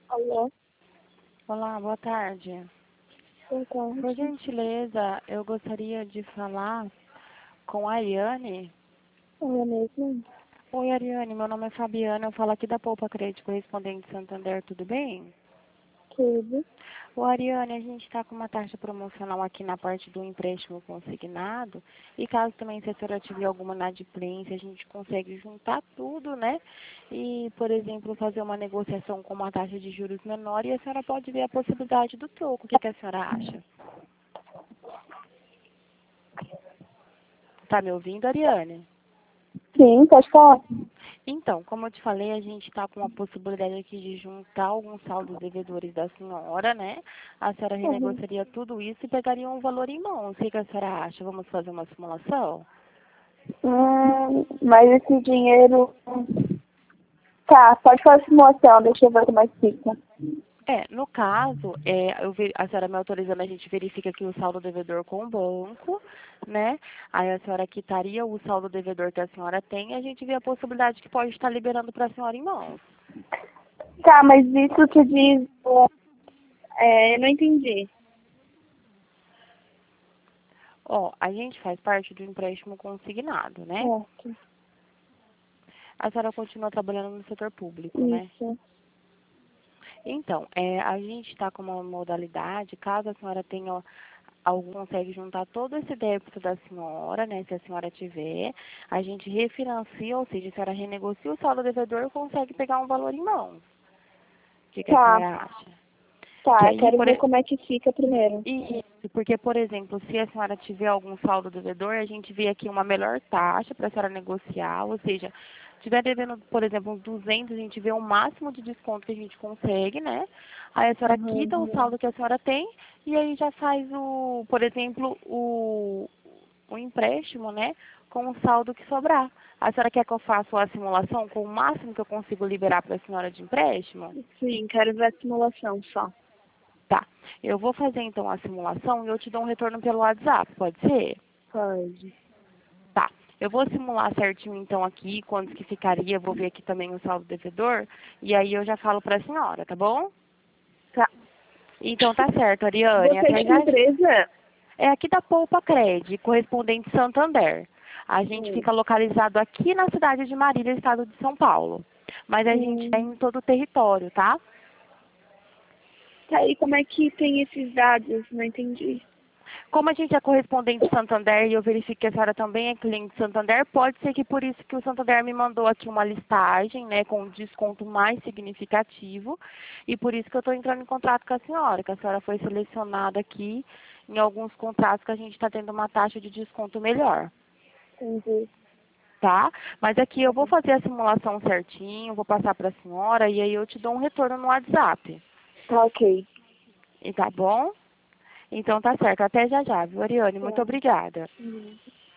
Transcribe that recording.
Alô? Olá, boa tarde. Boa Por tarde. gentileza, eu gostaria de falar com a Ariane. É mesmo? Oi, Ariane, meu nome é Fabiana, eu falo aqui da Poupa Crédito Correspondente Santander, tudo bem? Tudo. Ô, Ariane, a gente está com uma taxa promocional aqui na parte do empréstimo consignado e caso também se a senhora tiver alguma inadimplência, a gente consegue juntar tudo, né? E, por exemplo, fazer uma negociação com uma taxa de juros menor e a senhora pode ver a possibilidade do troco. O que que a senhora acha? Tá me ouvindo, Ariane? Sim, pode falar. Então, como eu te falei, a gente está com a possibilidade aqui de juntar alguns saldos devedores da senhora, né? A senhora Uhum. renegociaria tudo isso e pegaria um valor em mãos. O que que a senhora acha? Vamos fazer uma simulação? Mas esse dinheiro... Tá, pode fazer simulação, deixa eu ver como é que fica. No caso, a senhora me autorizando, a gente verifica aqui o saldo devedor com o banco, né? Aí a senhora quitaria o saldo devedor que a senhora tem e a gente vê a possibilidade que pode estar liberando para a senhora em mãos. Tá, mas isso que diz... eu não entendi. Ó, a gente faz parte do empréstimo consignado, né? Certo. A senhora continua trabalhando no setor público, né? Isso. Então, a gente está com uma modalidade, caso a senhora tenha algum, consegue juntar todo esse débito da senhora, né? Se a senhora tiver, a gente refinancia, ou seja, a senhora renegocia o saldo devedor e consegue pegar um valor em mãos. O que que a Tá, senhora acha? Que tá, eu aí, quero ver como é que fica primeiro. isso, porque, por exemplo, se a senhora tiver algum saldo devedor, a gente vê aqui uma melhor taxa para a senhora negociar, ou seja, estiver devendo, por exemplo, uns 200, a gente vê o máximo de desconto que a gente consegue, né? Aí a senhora Uhum. quita o saldo que a senhora tem e aí já faz por exemplo, o empréstimo, né? Com o saldo que sobrar. A senhora quer que eu faça a simulação com o máximo que eu consigo liberar para a senhora de empréstimo? Sim, quero ver a simulação só. Tá. Eu vou fazer então a simulação e eu te dou um retorno pelo WhatsApp, pode ser? Pode. Tá. Eu vou simular certinho então aqui, quantos que ficaria, vou ver aqui também o saldo devedor, e aí eu já falo para a senhora, tá bom? Tá. Então tá certo, Ariane, Você é até de que já. empresa? É aqui da Poupa Cred, correspondente Santander. A gente Hum. fica localizado aqui na cidade de Marília, estado de São Paulo. Mas a gente tem Hum. em todo o território, tá? Tá aí, como é que tem esses dados? Não entendi. Como a gente é correspondente Santander e eu verifico que a senhora também é cliente Santander, pode ser que por isso que o Santander me mandou aqui uma listagem, né, com um desconto mais significativo, e por isso que eu estou entrando em contato com a senhora, que a senhora foi selecionada aqui em alguns contratos que a gente está tendo uma taxa de desconto melhor, Entendi. tá? Mas aqui eu vou fazer a simulação certinho, vou passar para a senhora e aí eu te dou um retorno no WhatsApp. Tá ok. E tá bom? Então tá certo. Até já já, viu, Ariane? Muito Tá. obrigada. Uhum.